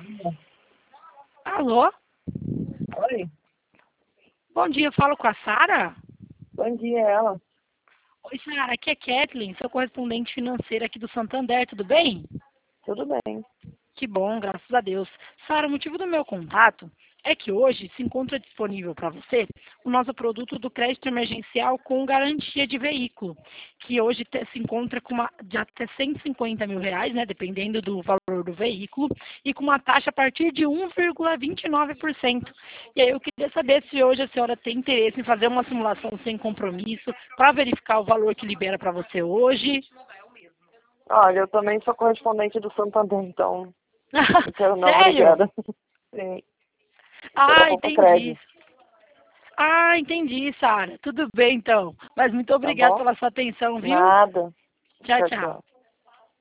Alô? Oi, Bom dia, eu falo com a Sara? bom dia, ela. Oi, Sara, aqui é Kathleen, sou correspondente financeira aqui do Santander, tudo bem? Tudo bem. Que bom, graças a Deus. Sara, o motivo do meu contato é que hoje se encontra disponível para você o nosso produto do crédito emergencial com garantia de veículo, que hoje se encontra com uma de até R$ 150.000, né, dependendo do valor do veículo, e com uma taxa a partir de 1,29%. E aí eu queria saber se hoje a senhora tem interesse em fazer uma simulação sem compromisso para verificar o valor que libera para você hoje. Olha, eu também sou correspondente do Santander, então não quero não, Sério? obrigada. Sim, eu Ah, vou entendi. crédito, Ah, entendi, Sara. Tudo bem, então. Mas muito tá obrigada bom? pela sua atenção, viu? Nada. Tchau, Tchau, tchau. tchau.